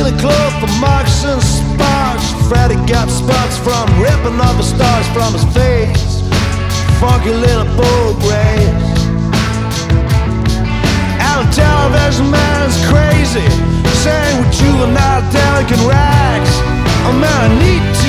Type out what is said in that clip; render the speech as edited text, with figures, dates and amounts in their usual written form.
Billy Club for marks and sparks. Freddie got spots from ripping off the stars from his face. Funky little boat race. Out of television man's crazy, saying with juvenile delicate rags. Oh man, I need to